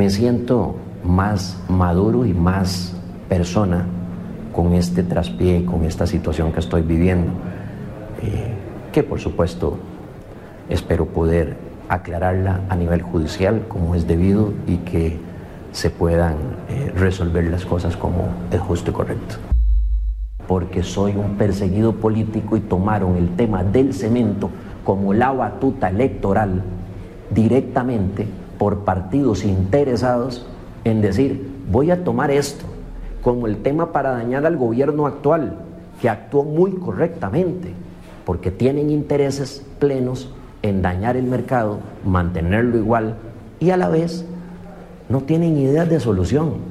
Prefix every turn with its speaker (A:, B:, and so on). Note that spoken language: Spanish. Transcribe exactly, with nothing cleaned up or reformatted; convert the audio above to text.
A: Me siento más maduro y más persona con este traspié, con esta situación que estoy viviendo, eh, que por supuesto espero poder aclararla a nivel judicial como es debido y que se puedan eh, resolver las cosas como es justo y correcto. Porque soy un perseguido político y tomaron el tema del cemento como la batuta electoral directamente por partidos interesados en decir, voy a tomar esto como el tema para dañar al gobierno actual, que actuó muy correctamente, porque tienen intereses plenos en dañar el mercado, mantenerlo igual y a la vez no tienen ideas de solución.